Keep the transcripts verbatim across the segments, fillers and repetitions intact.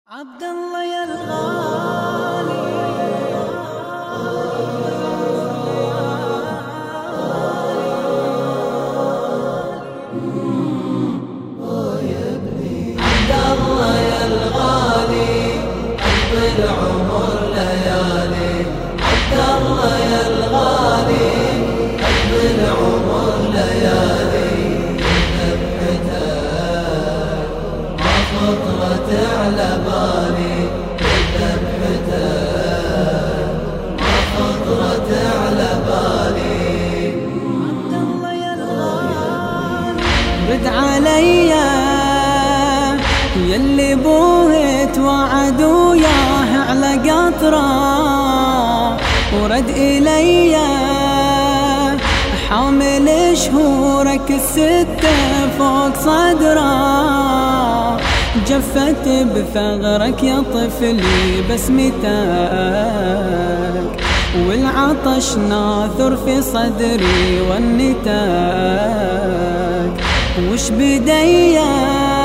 عبد الله يا الغالي عبد الله يا الغالي قضي العمر ليالي عبد الله يا الغالي قضي العمر ليالي ذبحتك ما خطرت على بالي ذبحتك ما خطرت على بالي عبد الله يا الغالي رد عليا يلي بوهت وعد وياه على قطره ورد إلي حامل شهورك الستة فوق صدره جفت بثغرك يا طفلي بسمتك والعطش ناثر في صدري ونتك وش بديا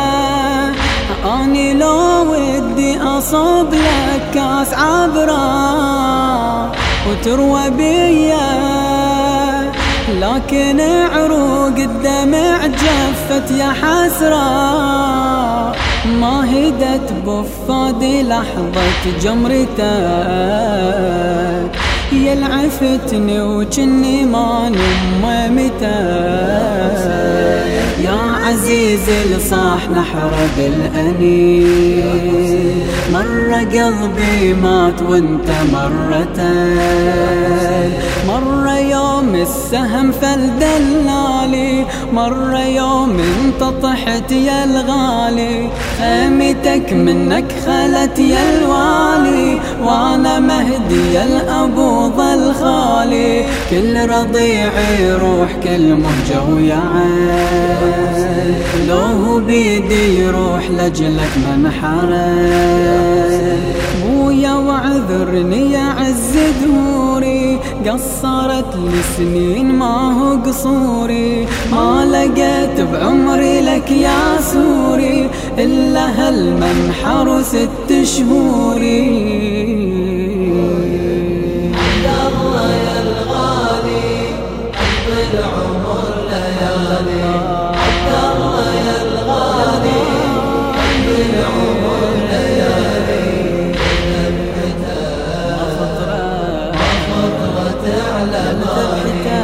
أني لو ودي أصب لك كاس عبره وتروى بيا لكن عروق الدمع جفت يا حسرة ما هدت بفادي لحظة جمرتك يلعفتني وجني ما نممتك يا عزيزي لصاح نحرق الأنين مرة قلبي مات وانت مرتين مرة يوم السهم فالدلالي مرة يوم انت طحت يا الغالي خيمتك منك خلت يا الوالي وانا مهدي يا الابو ظل خالي كل رضيع يروح كل مهجة ويا عين لو هو بيدي يروح لجلك منحرين بويا وعذرني يا عز دهوري قصرت لي سنين ما هو قصوري ما لقيت بعمري لك يا سوري إلا هالمنحر وست شهوري عبد الله يا الغالي قضي العمر ليالي عبد الله يا الغالي قضي العمر ليالي ذبحتك ما خطرت على بالي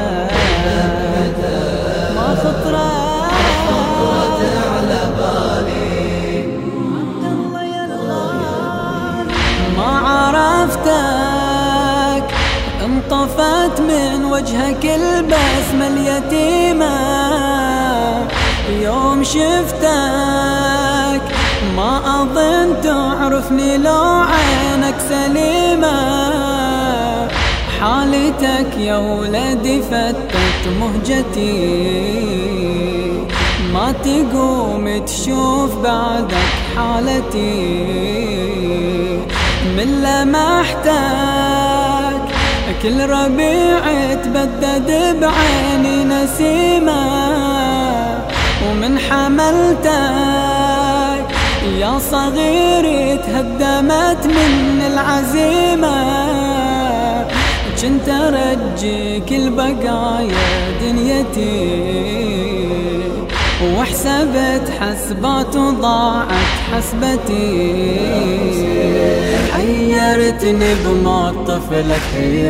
ذبحتك ما خطرت على بالي عبد الله يا الغالي ما عرفتك انطفت من وجهك البسمة اليتيمة يوم شفتك ما أظن تعرفني لو عينك سليمة حالتك يا ولدي فتت مهجتي ما تقوم تشوف بعدك حالتي من لمحتك كل ربيع تبدد بعيني نسيمة ومن حملتك يا صغيري تهدمت من العزيمة كنت أرجيك البقايا دنيتي وحسبت حسبات وضاعت حسبتي حيرتني بموت طفلك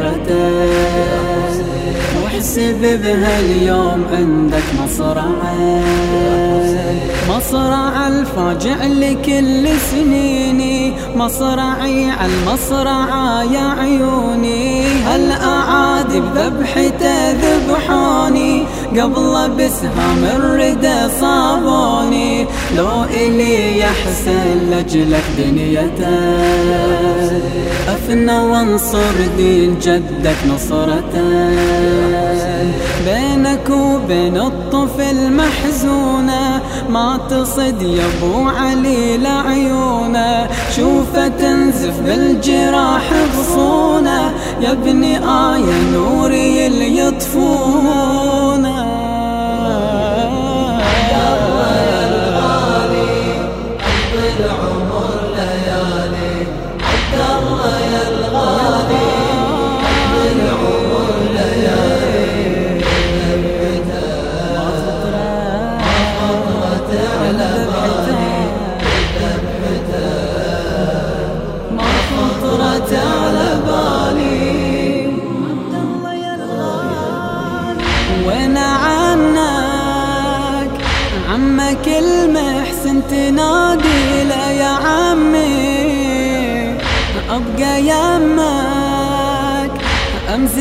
حيرتك واحسب بهاليوم عندك مصرعة مصرع الفاجع لكل سنيني مصرعي عالمصرعة يا عيوني هالأعادي بذبحته ذبحوني قبل بسهام الردى صابوني لو إلي يحسن لجلك دنيتك أفنى وانصر دين جدك نصرتك بينك وبين الطفل محزونة ما تصد يا ابو علي لعيونه شوفه تنزف بالجراح غصونه يا ابني آية نوري اللي يطفونه العمر ليالي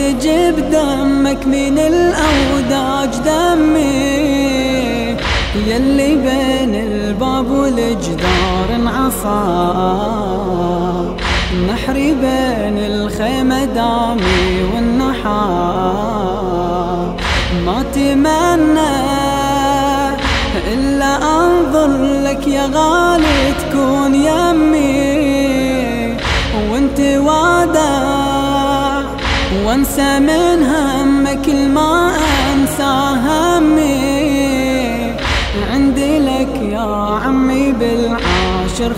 تجيب دمك من الأوداج دمي يلي بين الباب والجدار انعصار نحري بين الخيمة دامي والنحار ما تمنى إلا أنظر لك يا غالي تكون يمي وانت وادع وانسى من همك الما انسى همي عندي لك يا عمي بالعاشر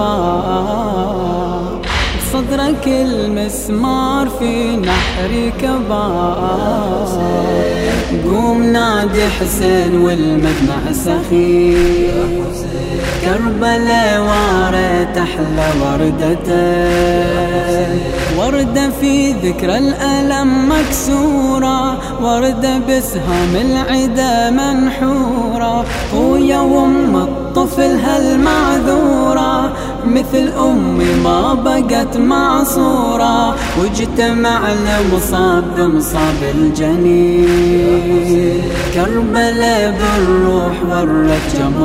خبر صدرك المسمار في نحري كبار قوم نادي حسين والمدمع سخيف كربلاء وارت أحلى وردته وردة في ذكرى الألم مكسورة وردة بسهام العدا منحورة ويوم الطفل هالمعذورة مثل أمي ما بقت معصورة واجتمع المصاب بمصاب الجنين كربلاء بالروح ورت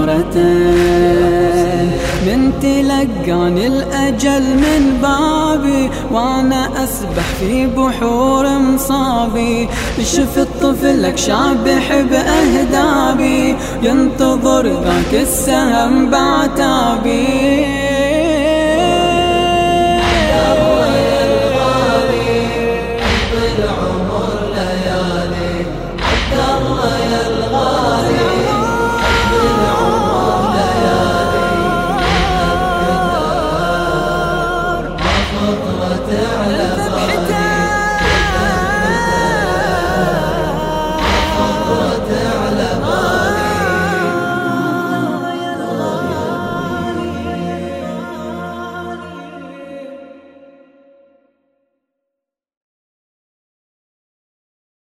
جمرتين من تلقاني الأجل من بابي وانا أسبح في بحور مصابي شفت طفلك شابح بأهدابي ينتظر ذاك السهم بعتابي